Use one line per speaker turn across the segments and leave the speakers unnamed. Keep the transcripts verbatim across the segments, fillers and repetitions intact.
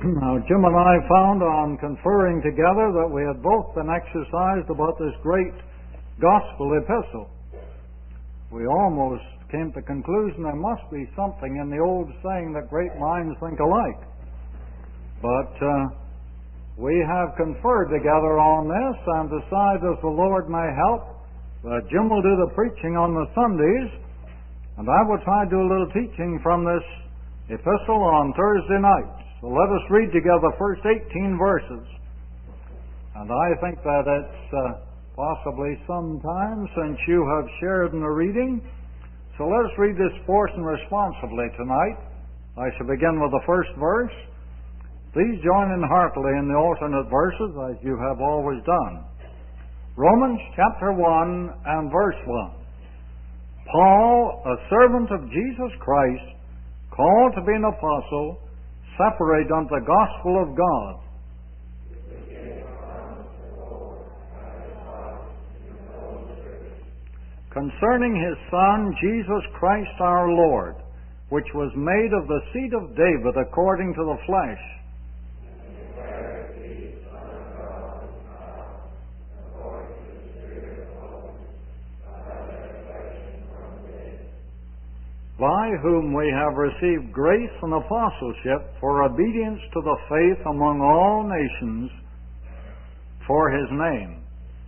Now, Jim and I found on conferring together that we had both been exercised about this great gospel epistle. We almost came to the conclusion there must be something in the old saying that great minds think alike. But uh, we have conferred together on this and decided, as the Lord may help, that Jim will do the preaching on the Sundays, and I will try to do a little teaching from this epistle on Thursday nights. So let us read together the first eighteen verses. And I think that it's uh, possibly some time since you have shared in the reading. So let us read this portion responsibly tonight. I shall begin with the first verse. Please join in heartily in the alternate verses as you have always done. Romans chapter one and verse one. Paul, a servant of Jesus Christ, called to be an apostle, separate unto the gospel of God. Concerning his Son, Jesus Christ our Lord, which was made of the seed of David according to the flesh. By whom we have received grace and apostleship for obedience to the faith among all nations for his name.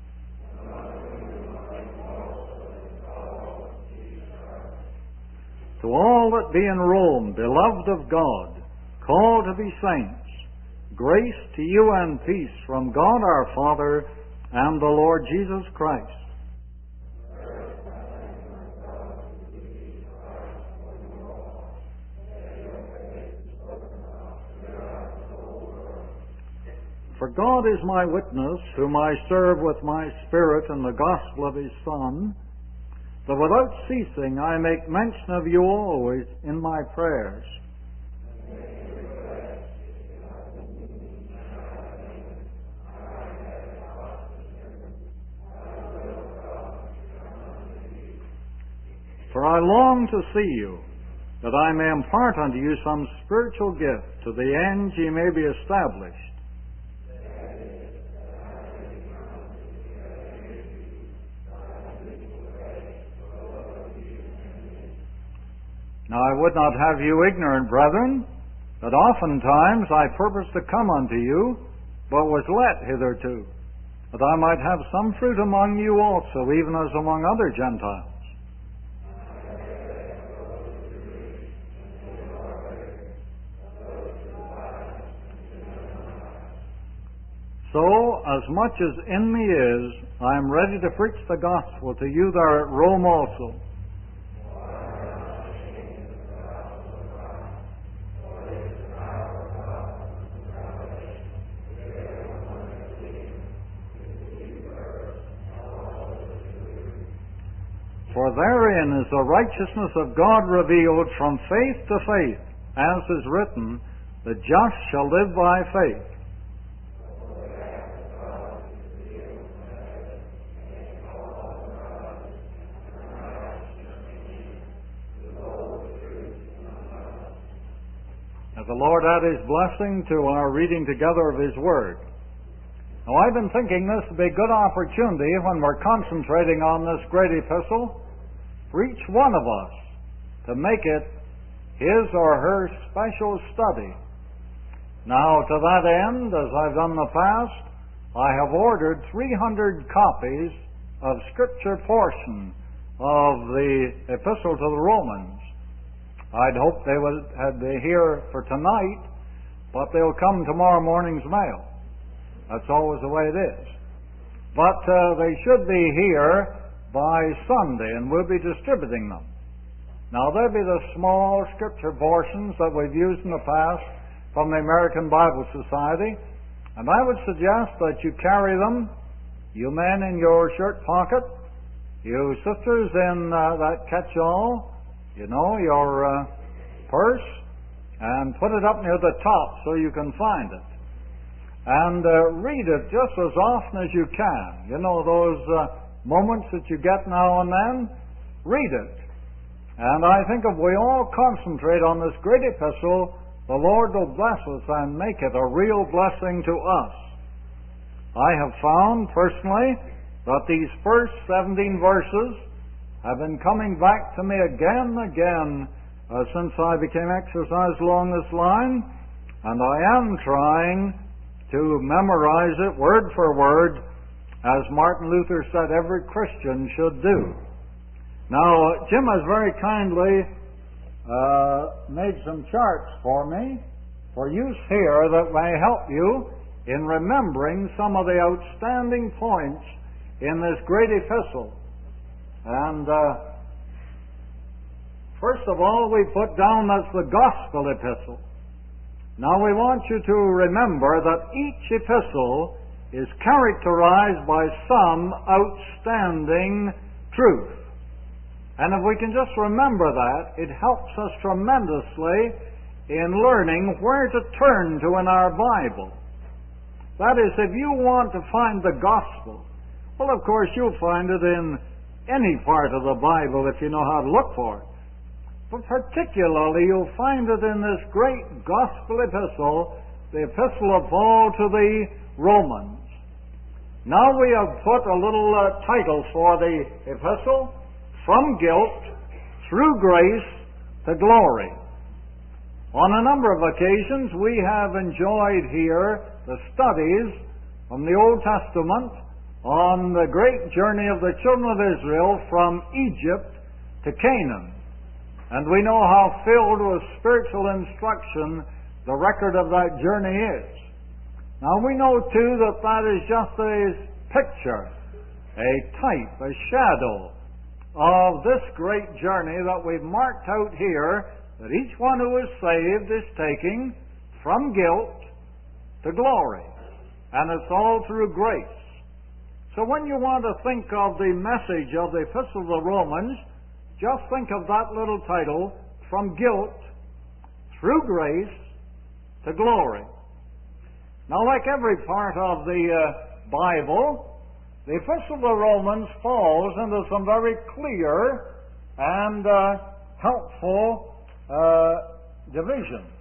To all that be in Rome, beloved of God, called to be saints, grace to you and peace from God our Father and the Lord Jesus Christ. For God is my witness, whom I serve with my spirit in the gospel of his Son, that without ceasing I make mention of you always in my prayers. For I long to see you, that I may impart unto you some spiritual gift, to the end ye may be established. Now I would not have you ignorant, brethren, that oftentimes I purposed to come unto you, but was let hitherto, that I might have some fruit among you also, even as among other Gentiles. So, as much as in me is, I am ready to preach the gospel to you there at Rome also. For therein is the righteousness of God revealed from faith to faith, as is written, the just shall live by faith. May the Lord add his blessing to our reading together of his word. Now, I've been thinking this would be a good opportunity when we're concentrating on this great epistle for each one of us to make it his or her special study. Now, to that end, as I've done in the past, I have ordered three hundred copies of Scripture portion of the Epistle to the Romans. I'd hoped they would have been here for tonight, but they'll come tomorrow morning's mail. That's always the way it is. But uh, they should be here by Sunday, and we'll be distributing them. Now, there'll be the small Scripture portions that we've used in the past from the American Bible Society, and I would suggest that you carry them, you men in your shirt pocket, you sisters in uh, that catch-all, you know, your uh, purse, and put it up near the top so you can find it. And uh, read it just as often as you can. You know, those uh, moments that you get now and then, read it. And I think if we all concentrate on this great epistle, the Lord will bless us and make it a real blessing to us. I have found personally that these first seventeen verses have been coming back to me again and again uh, since I became exercised along this line, and I am trying to memorize it word for word, as Martin Luther said every Christian should do. Now, Jim has very kindly uh, made some charts for me for use here that may help you in remembering some of the outstanding points in this great epistle. And uh, first of all, we put down that's the gospel epistle. Now we want you to remember that each epistle is characterized by some outstanding truth. And if we can just remember that, it helps us tremendously in learning where to turn to in our Bible. That is, if you want to find the gospel, well, of course, you'll find it in any part of the Bible if you know how to look for it. But particularly, you'll find it in this great gospel epistle, the epistle of Paul to the Romans. Now we have put a little uh, title for the epistle, From Guilt, Through Grace to Glory. On a number of occasions, we have enjoyed here the studies from the Old Testament on the great journey of the children of Israel from Egypt to Canaan. And we know how filled with spiritual instruction the record of that journey is. Now we know too that that is just a picture, a type, a shadow of this great journey that we've marked out here, that each one who is saved is taking from guilt to glory. And it's all through grace. So when you want to think of the message of the Epistle of the Romans, just think of that little title, From Guilt, Through Grace to Glory. Now, like every part of the uh, Bible, the Epistle of the Romans falls into some very clear and uh, helpful uh, divisions.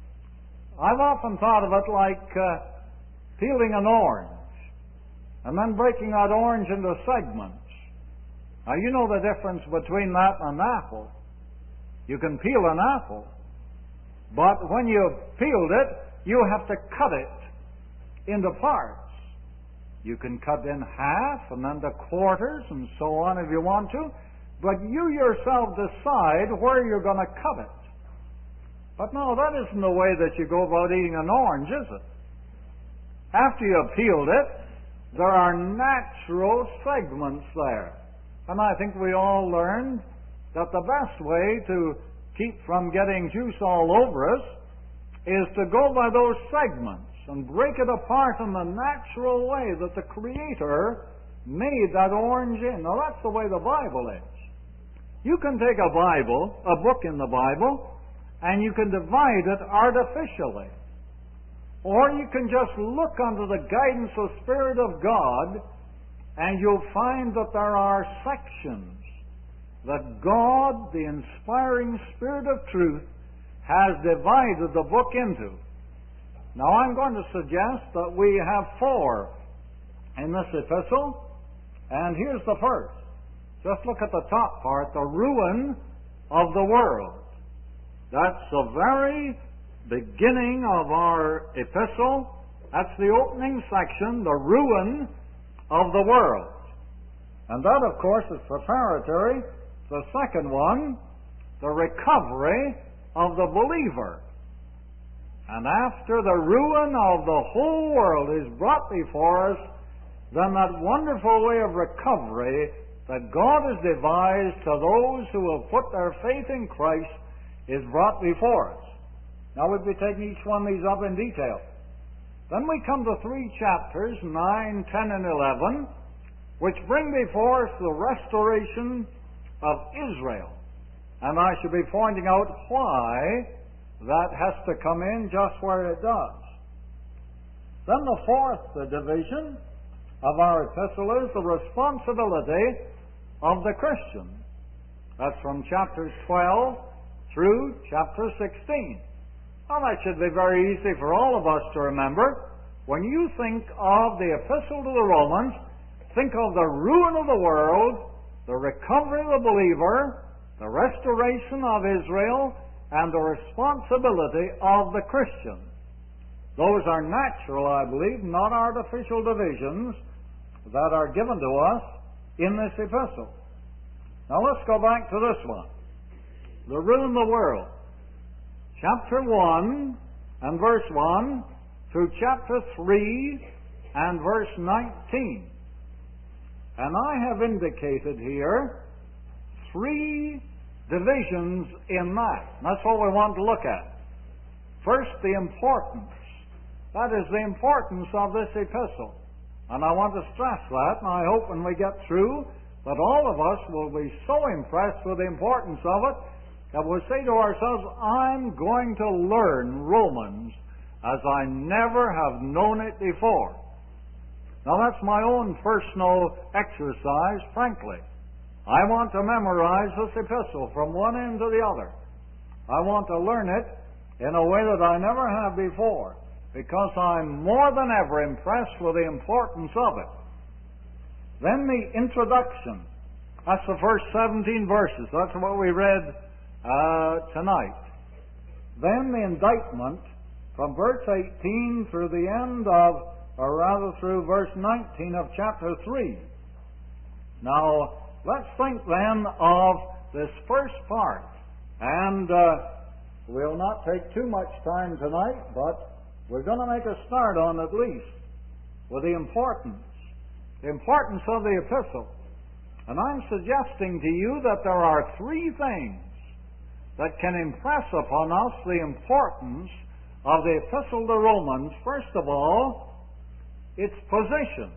I've often thought of it like uh, peeling an orange and then breaking that orange into segments. Now, you know the difference between that and an apple. You can peel an apple, but when you've peeled it, you have to cut it into parts. You can cut in half and then to quarters and so on if you want to, but you yourself decide where you're going to cut it. But no, that isn't the way that you go about eating an orange, is it? After you've peeled it, there are natural segments there. And I think we all learned that the best way to keep from getting juice all over us is to go by those segments and break it apart in the natural way that the Creator made that orange in. Now that's the way the Bible is. You can take a Bible, a book in the Bible, and you can divide it artificially. Or you can just look under the guidance of the Spirit of God, and you'll find that there are sections that God, the inspiring Spirit of truth, has divided the book into. Now I'm going to suggest that we have four in this epistle, and here's the first. Just look at the top part, the ruin of the world. That's the very beginning of our epistle. That's the opening section, the ruin of the world. And that, of course, is preparatory to the second one, the recovery of the believer. And after the ruin of the whole world is brought before us, then that wonderful way of recovery that God has devised to those who have put their faith in Christ is brought before us. Now we'll be taking each one of these up in detail. Then we come to three chapters, nine, ten, and eleven, which bring before us the restoration of Israel. And I shall be pointing out why that has to come in just where it does. Then the fourth the division of our epistle is the responsibility of the Christian. That's from chapters twelve through chapter sixteen. Well, that should be very easy for all of us to remember. When you think of the Epistle to the Romans, think of the ruin of the world, the recovery of the believer, the restoration of Israel, and the responsibility of the Christian. Those are natural, I believe, not artificial divisions that are given to us in this epistle. Now let's go back to this one. The ruin of the world. Chapter one and verse one through chapter three and verse nineteen. And I have indicated here three divisions in that. That's what we want to look at. First, the importance. That is the importance of this epistle. And I want to stress that, and I hope when we get through that all of us will be so impressed with the importance of it that we'll say to ourselves, I'm going to learn Romans as I never have known it before. Now that's my own personal exercise, frankly. I want to memorize this epistle from one end to the other. I want to learn it in a way that I never have before, because I'm more than ever impressed with the importance of it. Then the introduction. That's the first seventeen verses. That's what we read uh, tonight. Then the indictment from verse eighteen through the end of, or rather through verse nineteen of chapter three. Now, let's think then of this first part. And uh, we'll not take too much time tonight, but we're going to make a start on at least with the importance. The importance of the epistle. And I'm suggesting to you that there are three things that can impress upon us the importance of the epistle to Romans. First of all, its position.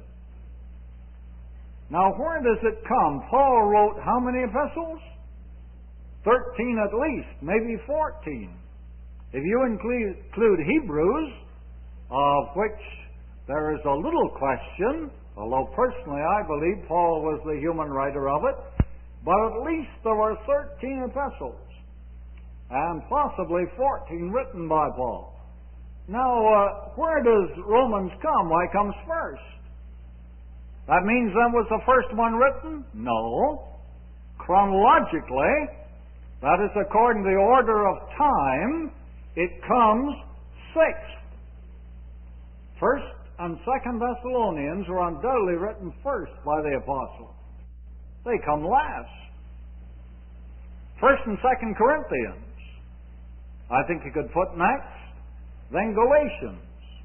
Now, where does it come? Paul wrote how many epistles? Thirteen at least, maybe fourteen. If you include, include Hebrews, of which there is a little question, although personally I believe Paul was the human writer of it, but at least there were thirteen epistles, and possibly fourteen written by Paul. Now, uh, where does Romans come? Why, it comes first. That means that was the first one written? No. Chronologically, that is according to the order of time, it comes sixth. First and Second Thessalonians were undoubtedly written first by the apostle. They come last. First and Second Corinthians, I think you could put next. Then Galatians.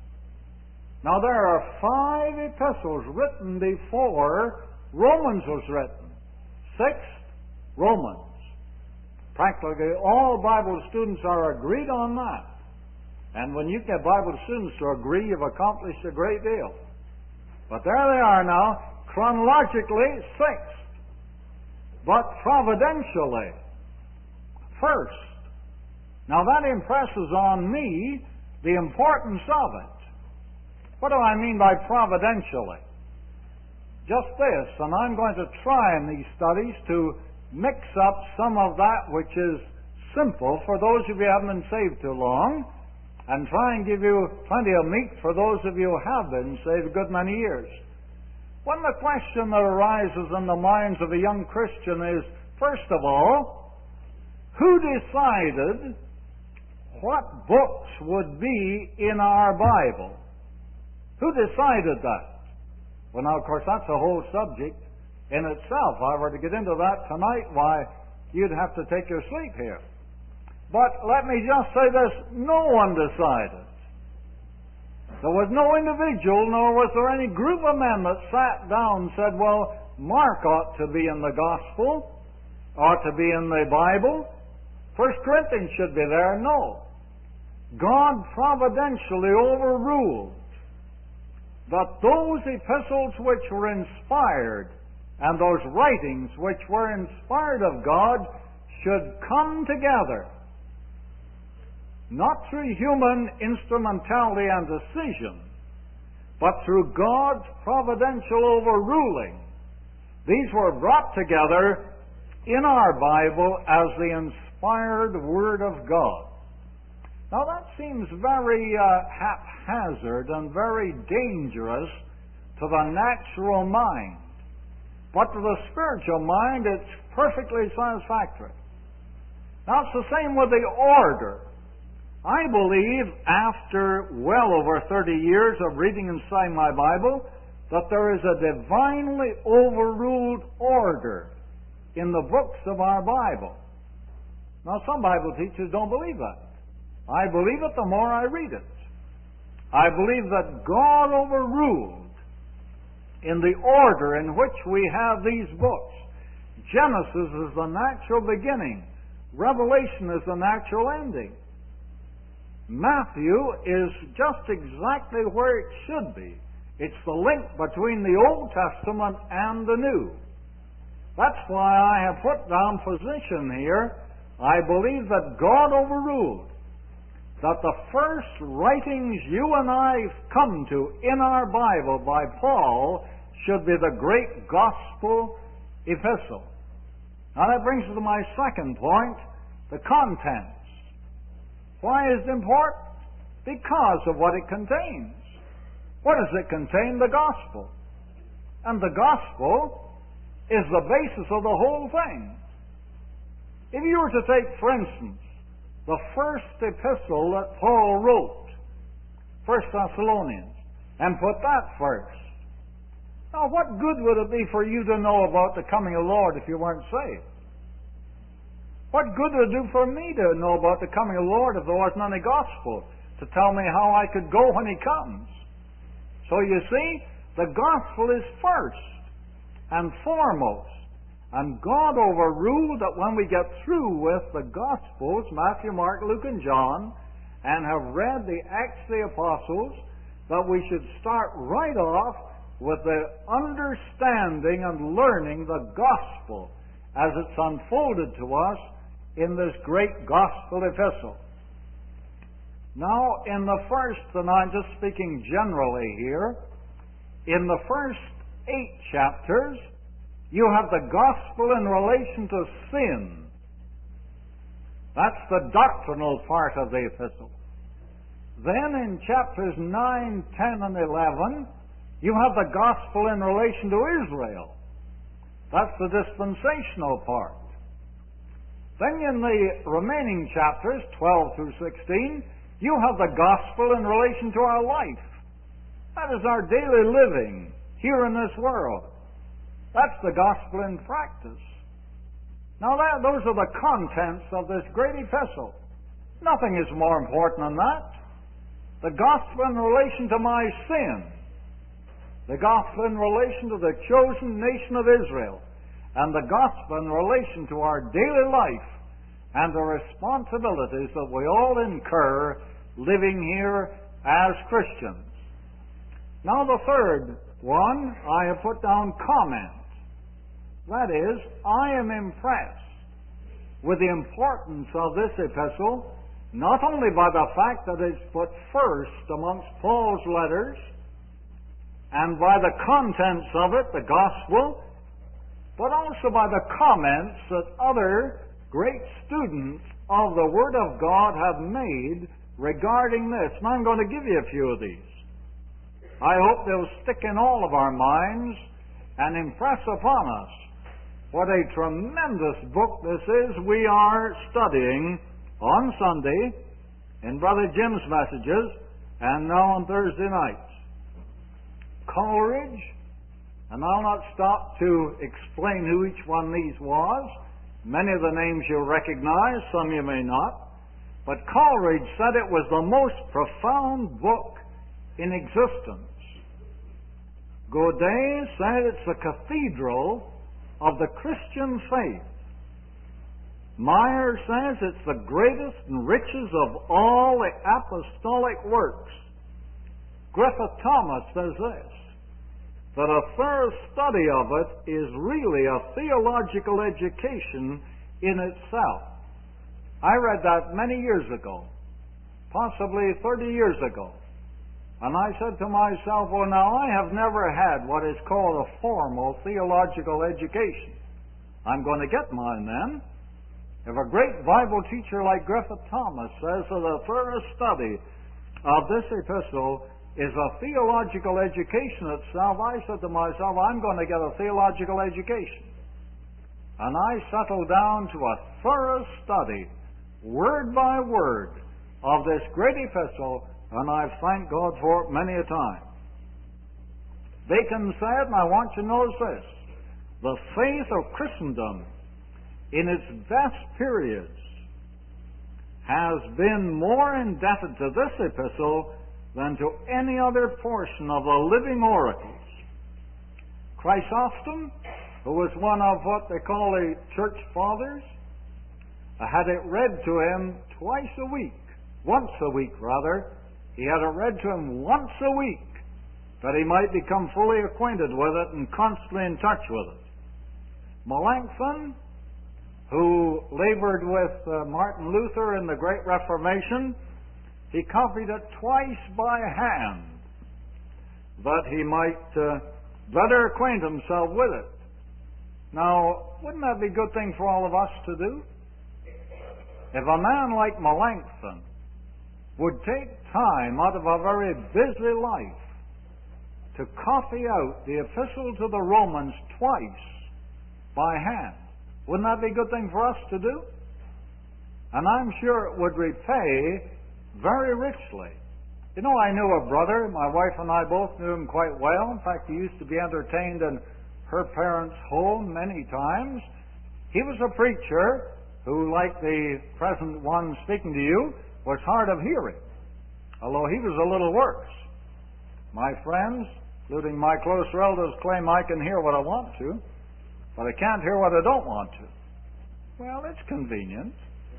Now there are five epistles written before Romans was written. Sixth, Romans. Practically all Bible students are agreed on that. And when you get Bible students to agree, you've accomplished a great deal. But there they are now, chronologically sixth, but providentially first. Now that impresses on me the importance of it. What do I mean by providentially? Just this, and I'm going to try in these studies to mix up some of that which is simple for those of you who haven't been saved too long, and try and give you plenty of meat for those of you who have been saved a good many years. One of the question that arises in the minds of a young Christian is, first of all, who decided what books would be in our Bible? Who decided that? Well, now, of course, that's a whole subject in itself. If I were to get into that tonight, why, you'd have to take your sleep here. But let me just say this, no one decided. There was no individual, nor was there any group of men that sat down and said, well, Mark ought to be in the Gospel, ought to be in the Bible, First Corinthians should be there. No. God providentially overruled that those epistles which were inspired and those writings which were inspired of God should come together, not through human instrumentality and decision, but through God's providential overruling. These were brought together in our Bible as the inspired Word of God. Now that seems very uh, haphazard and very dangerous to the natural mind. But to the spiritual mind, it's perfectly satisfactory. Now it's the same with the order. I believe, after well over thirty years of reading and studying my Bible, that there is a divinely overruled order in the books of our Bible. Now some Bible teachers don't believe that. I believe it the more I read it. I believe that God overruled in the order in which we have these books. Genesis is the natural beginning. Revelation is the natural ending. Matthew is just exactly where it should be. It's the link between the Old Testament and the New. That's why I have put down position here. I believe that God overruled that the first writings you and I come to in our Bible by Paul should be the great gospel epistle. Now that brings us to my second point, the contents. Why is it important? Because of what it contains. What does it contain? The gospel. And the gospel is the basis of the whole thing. If you were to take, for instance, the first epistle that Paul wrote, First Thessalonians, and put that first. Now, what good would it be for you to know about the coming of the Lord if you weren't saved? What good would it do for me to know about the coming of the Lord if there wasn't any gospel to tell me how I could go when He comes? So you see, the gospel is first and foremost. And God overruled that when we get through with the Gospels, Matthew, Mark, Luke, and John, and have read the Acts of the Apostles, that we should start right off with the understanding and learning the Gospel as it's unfolded to us in this great Gospel epistle. Now, in the first, and I'm just speaking generally here, in the first eight chapters, you have the gospel in relation to sin. That's the doctrinal part of the epistle. Then in chapters nine, ten, and eleven, you have the gospel in relation to Israel. That's the dispensational part. Then in the remaining chapters, twelve through sixteen, you have the gospel in relation to our life. That is our daily living here in this world. That's the gospel in practice. Now that, those are the contents of this great epistle. Nothing is more important than that. The gospel in relation to my sin. The gospel in relation to the chosen nation of Israel. And the gospel in relation to our daily life and the responsibilities that we all incur living here as Christians. Now the third one, I have put down comment. That is, I am impressed with the importance of this epistle, not only by the fact that it's put first amongst Paul's letters, and by the contents of it, the gospel, but also by the comments that other great students of the Word of God have made regarding this. And I'm going to give you a few of these. I hope they'll stick in all of our minds and impress upon us what a tremendous book this is we are studying on Sunday in Brother Jim's messages and now on Thursday nights. Coleridge, and I'll not stop to explain who each one of these was. Many of the names you'll recognize, some you may not. But Coleridge said it was the most profound book in existence. Godet said it's the cathedral of the Christian faith. Meyer says it's the greatest and richest of all the apostolic works. Griffith Thomas says this, that a thorough study of it is really a theological education in itself. I read that many years ago, possibly thirty years ago. And I said to myself, well, now I have never had what is called a formal theological education. I'm going to get mine then. If a great Bible teacher like Griffith Thomas says that a thorough study of this epistle is a theological education itself, I said to myself, I'm going to get a theological education. And I settled down to a thorough study, word by word, of this great epistle, and I've thanked God for it many a time. Bacon said, and I want you to notice this, the faith of Christendom in its best periods has been more indebted to this epistle than to any other portion of the living oracles. Chrysostom, who was one of what they call the church fathers, had it read to him twice a week, once a week rather. He had it read to him once a week, that he might become fully acquainted with it and constantly in touch with it. Melanchthon, who labored with uh, Martin Luther in the Great Reformation, he copied it twice by hand, that he might uh, better acquaint himself with it. Now, wouldn't that be a good thing for all of us to do? If a man like Melanchthon would take time out of a very busy life to copy out the Epistle to the Romans twice by hand, wouldn't that be a good thing for us to do? And I'm sure it would repay very richly. You know, I knew a brother, my wife and I both knew him quite well. In fact, he used to be entertained in her parents' home many times. He was a preacher who, like the present one speaking to you, was hard of hearing, although he was a little worse. My friends, including my close relatives, claim I can hear what I want to, but I can't hear what I don't want to. Well, it's convenient.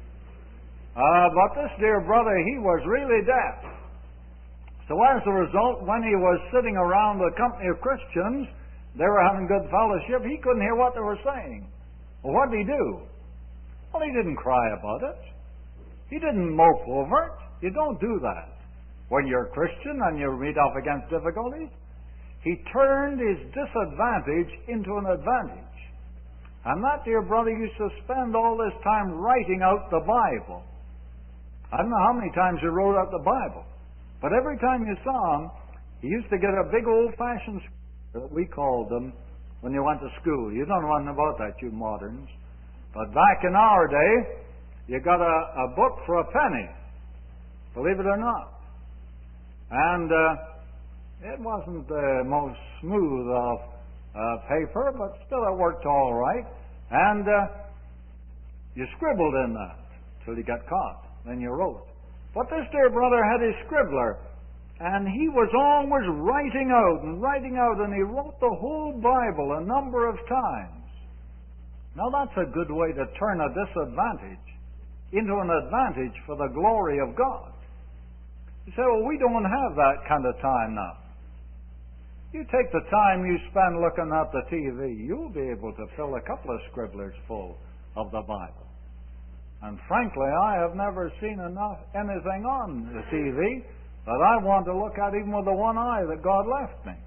Uh, but this dear brother, he was really deaf. So as a result, when he was sitting around a company of Christians, they were having good fellowship, he couldn't hear what they were saying. Well, what did he do? Well, he didn't cry about it. He didn't mope over it. You don't do that when you're a Christian and you meet up against difficulties. He turned his disadvantage into an advantage. And that dear brother used to spend all this time writing out the Bible. I don't know how many times he wrote out the Bible, but every time you saw him, he used to get a big old-fashioned that we called them when you went to school. You don't know anything about that, you moderns. But back in our day, you got a, a book for a penny, believe it or not. And uh, it wasn't the most smooth of uh, paper, but still it worked all right. And uh, you scribbled in that till you got caught. Then you wrote. But this dear brother had his scribbler, and he was always writing out and writing out, and he wrote the whole Bible a number of times. Now that's a good way to turn a disadvantage into an advantage for the glory of God. You say, well, we don't have that kind of time now. You take the time you spend looking at the T V, you'll be able to fill a couple of scribblers full of the Bible. And frankly, I have never seen enough anything on the T V that I want to look at even with the one eye that God left me.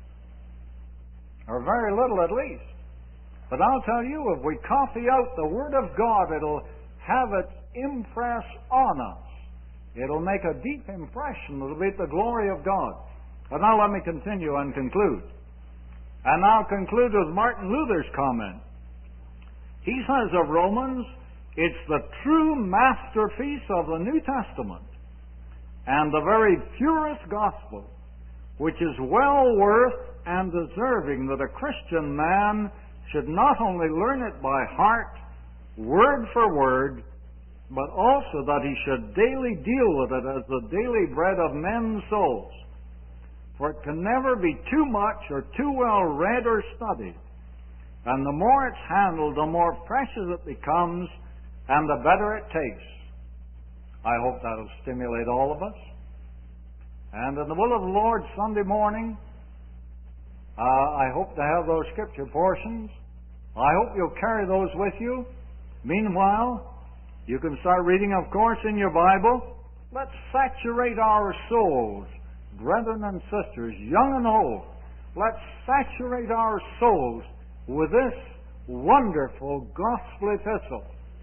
Or very little at least. But I'll tell you, if we copy out the Word of God, it'll have its impress on us. It'll make a deep impression. It'll be the glory of God. But now let me continue and conclude. And I'll conclude with Martin Luther's comment. He says of Romans, it's the true masterpiece of the New Testament and the very purest gospel, which is well worth and deserving that a Christian man should not only learn it by heart, word for word, but also that he should daily deal with it as the daily bread of men's souls. For it can never be too much or too well read or studied. And the more it's handled, the more precious it becomes, and the better it tastes. I hope that'll stimulate all of us. And in the will of the Lord, Sunday morning, uh, I hope to have those scripture portions. I hope you'll carry those with you. Meanwhile, you can start reading, of course, in your Bible. Let's saturate our souls, brethren and sisters, young and old. Let's saturate our souls with this wonderful gospel epistle.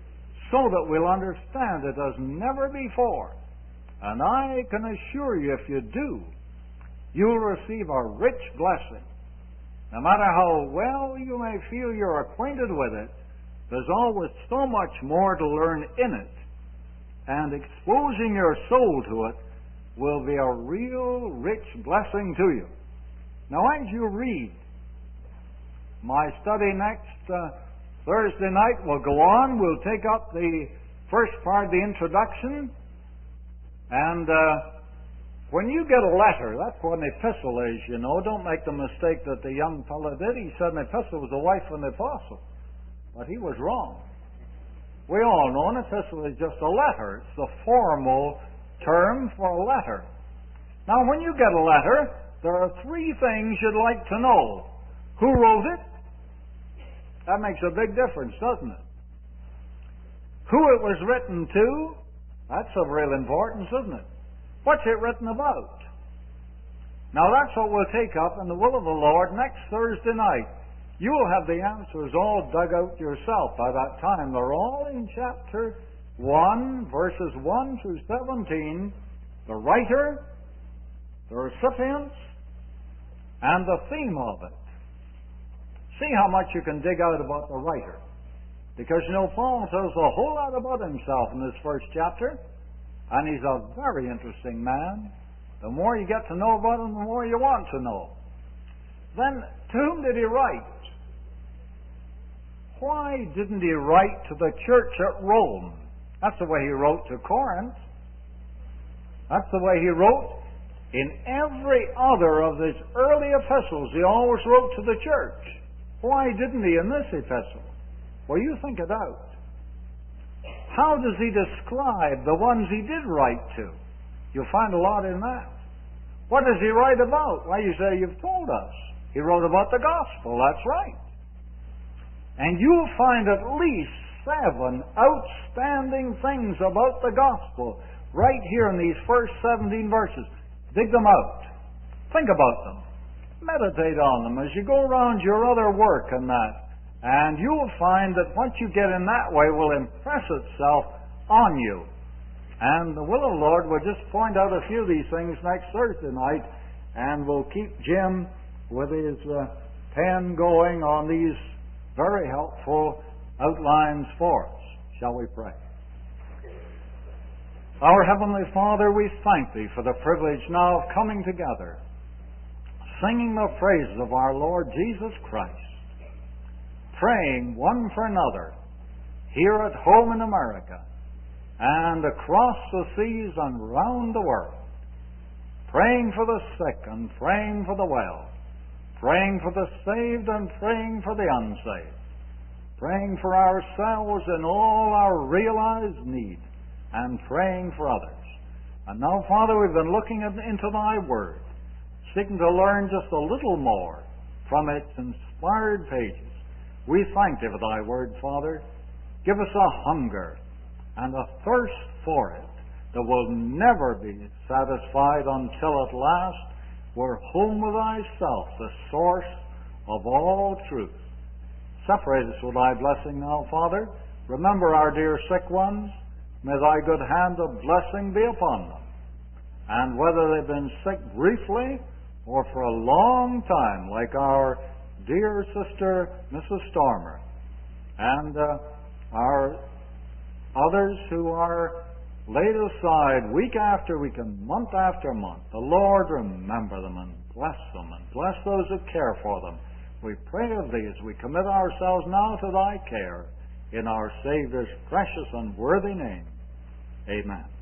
so that we'll understand it as never before. And I can assure you, if you do, you'll receive a rich blessing. No matter how well you may feel you're acquainted with it, there's always so much more to learn in it. And exposing your soul to it will be a real rich blessing to you. Now, as you read, my study next uh, Thursday night will go on. We'll take up the first part, the introduction. And uh, when you get a letter, that's what an epistle is, you know. Don't make the mistake that the young fellow did. He said an epistle was the wife of an apostle. But he was wrong. We all know an epistle is just a letter. It's the formal term for a letter. Now, when you get a letter, there are three things you'd like to know. Who wrote it? That makes a big difference, doesn't it? Who it was written to? That's of real importance, isn't it? What's it written about? Now, that's what we'll take up in the will of the Lord next Thursday night. You'll have the answers all dug out yourself by that time. They're all in chapter one, verses one through seventeen. The writer, the recipients, and the theme of it. See how much you can dig out about the writer. Because, you know, Paul tells a whole lot about himself in this first chapter, and he's a very interesting man. The more you get to know about him, the more you want to know. Then, to whom did he write? Why didn't he write to the church at Rome? That's the way he wrote to Corinth. That's the way he wrote in every other of his early epistles. He always wrote to the church. Why didn't he in this epistle? Well, you think it out. How does he describe the ones he did write to? You'll find a lot in that. What does he write about? Well, you say, you've told us. He wrote about the gospel. That's right. And you'll find at least seven outstanding things about the gospel right here in these first seventeen verses. Dig them out. Think about them. Meditate on them as you go around your other work and that. And you'll find that what you get in that way will impress itself on you. And the will of the Lord will just point out a few of these things next Thursday night, and we'll keep Jim with his uh, pen going on these very helpful outlines for us. Shall we pray? Our Heavenly Father, we thank Thee for the privilege now of coming together, singing the praises of our Lord Jesus Christ, praying one for another here at home in America and across the seas and round the world, praying for the sick and praying for the well, praying for the saved and praying for the unsaved, praying for ourselves in all our realized need, and praying for others. And now, Father, we've been looking into Thy Word, seeking to learn just a little more from its inspired pages. We thank Thee for Thy Word, Father. Give us a hunger and a thirst for it that will never be satisfied until at last we're home with Thyself, the source of all truth. Separate us with Thy blessing now, Father. Remember our dear sick ones. May Thy good hand of blessing be upon them. And whether they've been sick briefly or for a long time, like our dear sister Missus Stormer, and uh, our others who are laid aside week after week and month after month, the Lord remember them and bless them and bless those who care for them. We pray of Thee as we commit ourselves now to Thy care in our Savior's precious and worthy name. Amen.